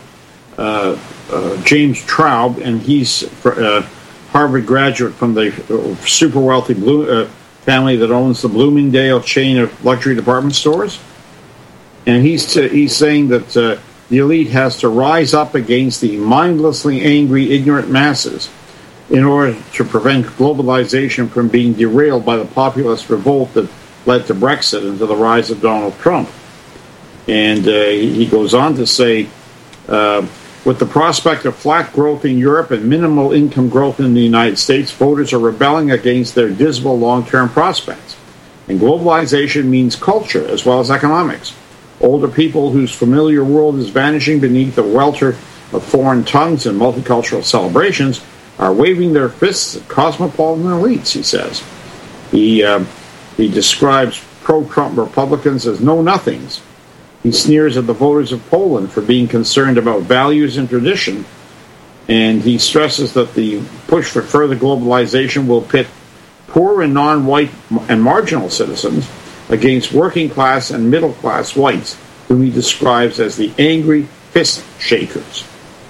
Traub, and he's a Harvard graduate from the super wealthy family that owns the Bloomingdale chain of luxury department stores. And he's saying that the elite has to rise up against the mindlessly angry, ignorant masses in order to prevent globalization from being derailed by the populist revolt that led to Brexit and to the rise of Donald Trump. And he goes on to say, with the prospect of flat growth in Europe and minimal income growth in the United States, voters are rebelling against their dismal long-term prospects. And globalization means culture as well as economics. Older people whose familiar world is vanishing beneath the welter of foreign tongues and multicultural celebrations are waving their fists at cosmopolitan elites, he says. He describes pro-Trump Republicans as know-nothings. He sneers at the voters of Poland for being concerned about values and tradition, and he stresses that the push for further globalization will pit poor and non-white and marginal citizens against working-class and middle-class whites, whom he describes as the angry fist shakers.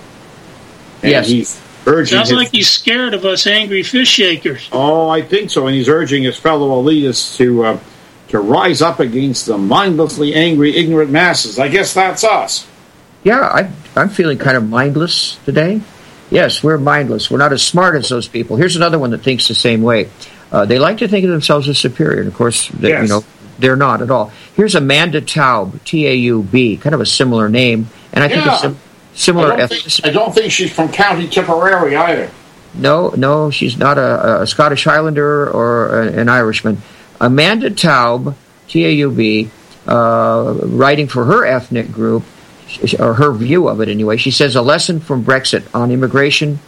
And yes. He's urging Sounds like he's scared of us angry fist shakers. Oh, I think so. And he's urging his fellow elitists to rise up against the mindlessly angry, ignorant masses. I guess that's us. Yeah, I'm feeling kind of mindless today. Yes, we're mindless. We're not as smart as those people. Here's another one that thinks the same way. They like to think of themselves as superior, and of course, they're not at all. Here's Amanda Taub, T-A-U-B, kind of a similar name, and I think a similar ethnicity. I don't think she's from County Tipperary either. No, she's not a Scottish Highlander or an Irishman. Amanda Taub, T-A-U-B, writing for her ethnic group, or her view of it anyway, she says, a lesson from Brexit on immigration,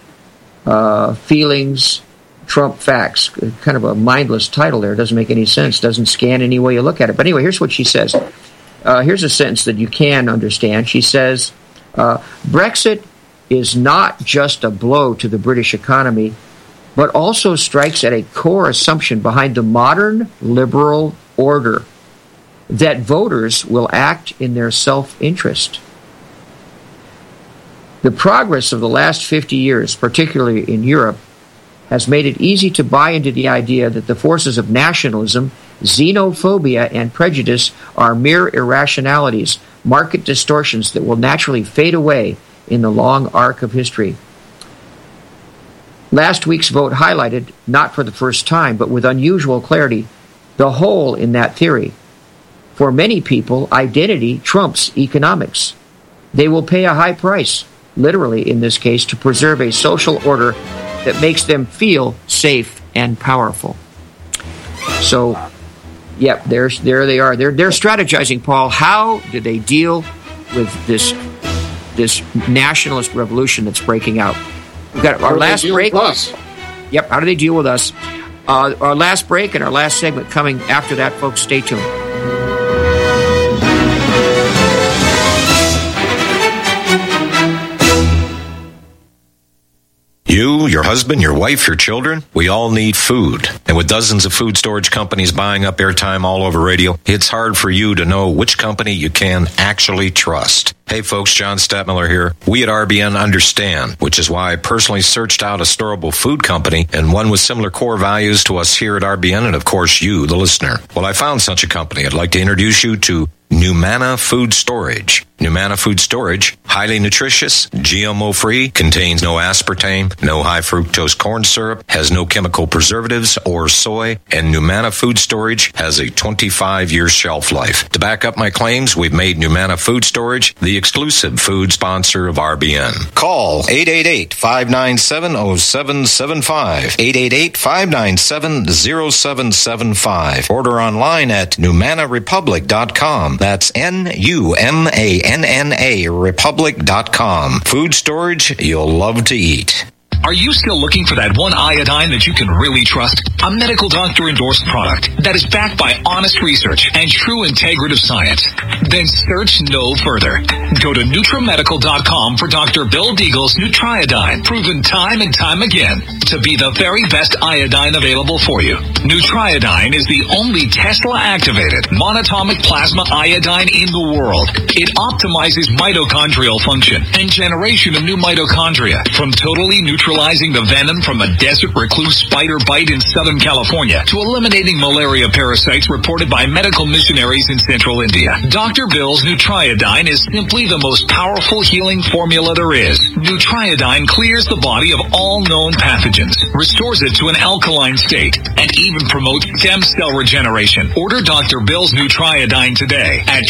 feelings, Trump facts. Kind of a mindless title there. Doesn't make any sense. Doesn't scan any way you look at it. But anyway, here's what she says. Here's a sentence that you can understand. She says, Brexit is not just a blow to the British economy. but also strikes at a core assumption behind the modern liberal order, that voters will act in their self-interest. The progress of the last 50 years, particularly in Europe, has made it easy to buy into the idea that the forces of nationalism, xenophobia, and prejudice are mere irrationalities, market distortions that will naturally fade away in the long arc of history. Last week's vote highlighted, not for the first time, but with unusual clarity, the hole in that theory. For many people, identity trumps economics. They will pay a high price, literally in this case, to preserve a social order that makes them feel safe and powerful. So, yep, there they are. They're strategizing, Paul. How do they deal with this nationalist revolution that's breaking out? We've got our last break. Yep, how do they deal with us? Our last break and our last segment coming after that, folks. Stay tuned. You, your husband, your wife, your children, we all need food. And with dozens of food storage companies buying up airtime all over radio, it's hard for you to know which company you can actually trust. Hey folks, John Stadtmiller here. We at RBN understand, which is why I personally searched out a storable food company and one with similar core values to us here at RBN and of course you, the listener. Well, I found such a company. I'd like to introduce you to Numana Food Storage. Numana Food Storage, highly nutritious, GMO-free, contains no aspartame, no high-fructose corn syrup, has no chemical preservatives or soy, and Numana Food Storage has a 25-year shelf life. To back up my claims, we've made Numana Food Storage the exclusive food sponsor of RBN. Call 888-597-0775, 888-597-0775. Order online at NumanaRepublic.com. That's NUMANNA Republic.com. Food storage you'll love to eat. Are you still looking for that one iodine that you can really trust? A medical doctor-endorsed product that is backed by honest research and true integrative science? Then search no further. Go to NutriMedical.com for Dr. Bill Deagle's Nutriodine, proven time and time again to be the very best iodine available for you. Nutriodine is the only Tesla-activated monatomic plasma iodine in the world. It optimizes mitochondrial function and generation of new mitochondria from totally neutralizing the venom from a desert recluse spider bite in Southern California to eliminating malaria parasites reported by medical missionaries in Central India. Dr. Bill's Nutriodine is simply the most powerful healing formula there is. Nutriodine clears the body of all known pathogens, restores it to an alkaline state, and even promotes stem cell regeneration. Order Dr. Bill's Nutriodine today at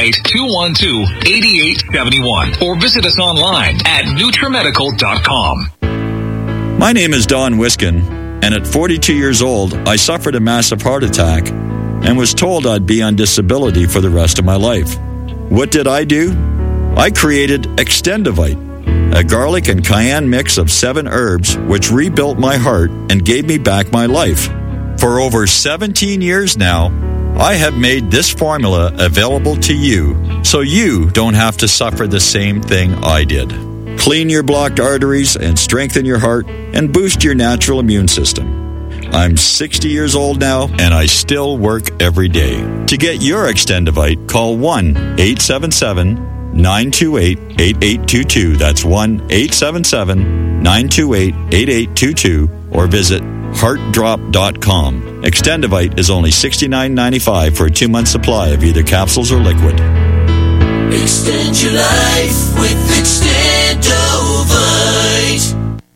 888-212-8871 or visit us online at NutriMedical.com. My name is Don Wiskin, and at 42 years old, I suffered a massive heart attack and was told I'd be on disability for the rest of my life. What did I do? I created Extendivite, a garlic and cayenne mix of 7 herbs which rebuilt my heart and gave me back my life. For over 17 years now, I have made this formula available to you so you don't have to suffer the same thing I did. Clean your blocked arteries and strengthen your heart and boost your natural immune system. I'm 60 years old now and I still work every day. To get your Extendivite, call 1-877-928-8822. That's 1-877-928-8822 or visit heartdrop.com. Extendivite is only $69.95 for a 2-month supply of either capsules or liquid. Extend your life with Extendovite.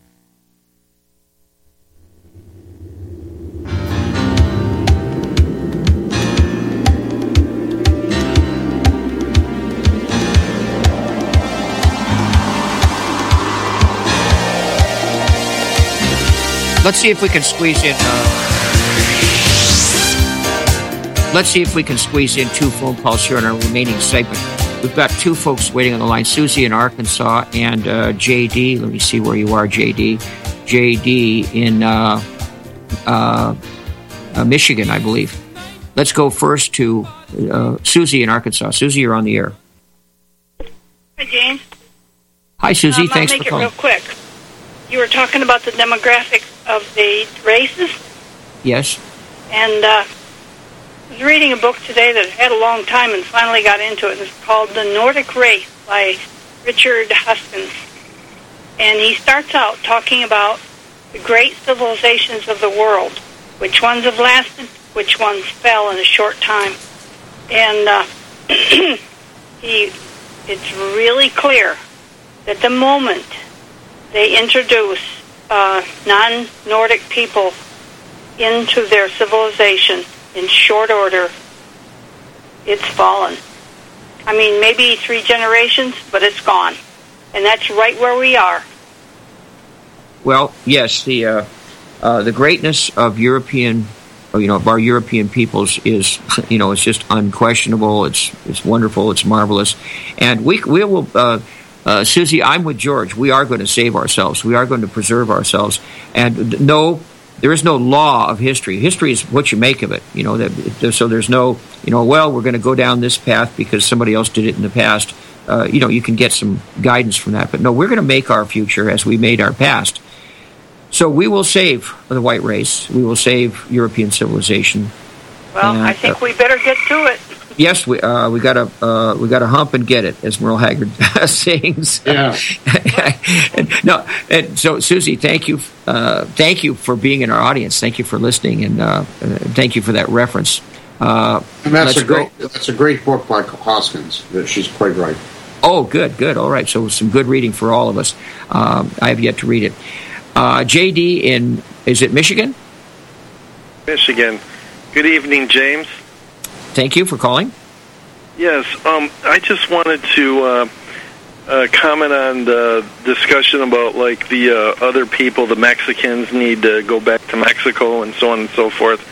Let's see if we can squeeze in. Let's see if we can squeeze in 2 phone calls here in our remaining segment. We've got 2 folks waiting on the line, Susie in Arkansas and JD. Let me see where you are, JD. JD in Michigan, I believe. Let's go first to Susie in Arkansas. Susie, you're on the air. Hi, James. Hi, Susie. Thanks for calling. I'll make it real quick. You were talking about the demographics of the races. Yes. And I was reading a book today that I had a long time and finally got into it. It's called The Nordic Race by Richard Huskins. And he starts out talking about the great civilizations of the world, which ones have lasted, which ones fell in a short time. And it's really clear that the moment they introduce non-Nordic people into their civilization in short order, it's fallen. I mean, maybe 3 generations, but it's gone. And that's right where we are. Well, yes, the greatness of European, of our European peoples is, it's just unquestionable. It's wonderful. It's marvelous. And we will, Susie, I'm with George. We are going to save ourselves. We are going to preserve ourselves. And no, there is no law of history. History is what you make of it. So there's no, well, we're going to go down this path because somebody else did it in the past. You can get some guidance from that. But no, we're going to make our future as we made our past. So we will save the white race. We will save European civilization. Well, I think we better get to it. Yes, we got to hump and get it, as Merle Haggard sings. Yeah. So Susie, thank you for being in our audience. Thank you for listening, and thank you for that reference. And that's a great book by Hoskins. She's quite right. Oh, good. All right, so some good reading for all of us. I have yet to read it. JD is it Michigan? Michigan. Good evening, James. Thank you for calling. Yes, I just wanted to comment on the discussion about the other people, the Mexicans need to go back to Mexico and so on and so forth.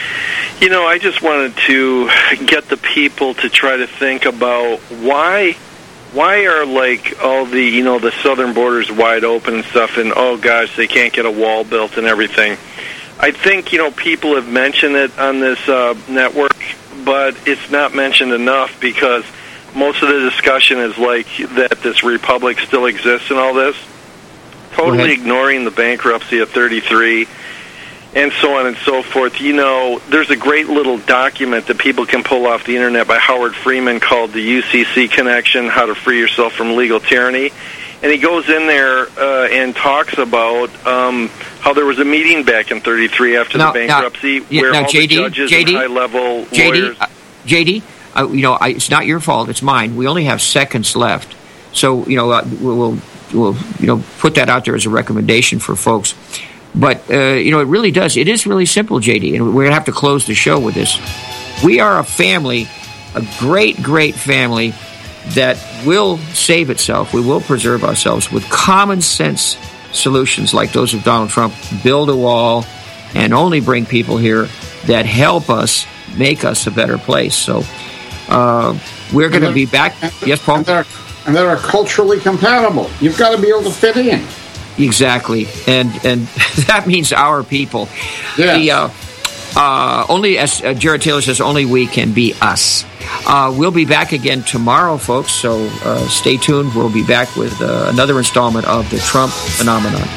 I just wanted to get the people to try to think about why are all the the southern borders wide open and stuff, and oh gosh, they can't get a wall built and everything. I think people have mentioned it on this network, but it's not mentioned enough because most of the discussion is that this republic still exists and all this, totally ignoring the bankruptcy of 33 and so on and so forth. There's a great little document that people can pull off the internet by Howard Freeman called The UCC Connection, How to Free Yourself from Legal Tyranny. And he goes in there and talks about how there was a meeting back in 33 after the bankruptcy where all the judges and high-level lawyers... JD, it's not your fault. It's mine. We only have seconds left. So, we'll put that out there as a recommendation for folks. But, it really does. It is really simple, JD, and we're going to have to close the show with this. We are a family, a great, great family that will save itself. We will preserve ourselves with common sense solutions like those of Donald Trump. Build a wall and only bring people here that help us make us a better place. So we're going to be back. Yes, Paul? And that are culturally compatible. You've got to be able to fit in. Exactly, and that means our people. Yes. Only, as Jared Taylor says, only we can be us. We'll be back again tomorrow, folks, so stay tuned. We'll be back with another installment of The Trump Phenomenon.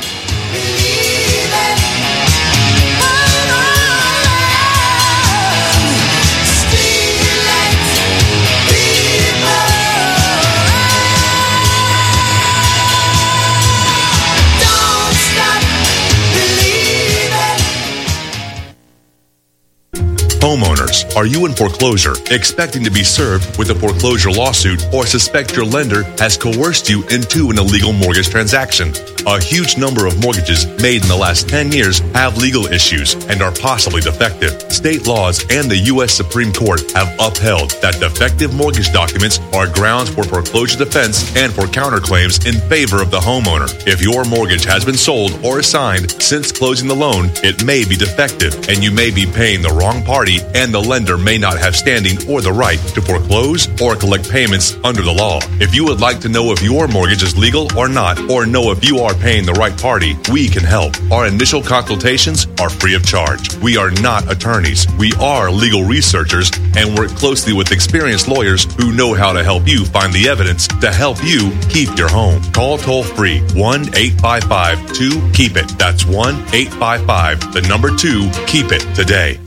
Homeowners, are you in foreclosure, expecting to be served with a foreclosure lawsuit, or suspect your lender has coerced you into an illegal mortgage transaction? A huge number of mortgages made in the last 10 years have legal issues and are possibly defective. State laws and the U.S. Supreme Court have upheld that defective mortgage documents are grounds for foreclosure defense and for counterclaims in favor of the homeowner. If your mortgage has been sold or assigned since closing the loan, it may be defective, and you may be paying the wrong party, and the lender may not have standing or the right to foreclose or collect payments under the law. If you would like to know if your mortgage is legal or not, or know if you are are paying the right party, we can help. Our initial consultations are free of charge. We are not attorneys. We are legal researchers and work closely with experienced lawyers who know how to help you find the evidence to help you keep your home. Call toll-free 1-855-2-KEEP-IT. That's 1-855-2-KEEP-IT today.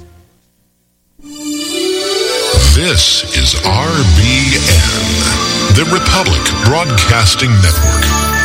This is RBN, the Republic Broadcasting Network.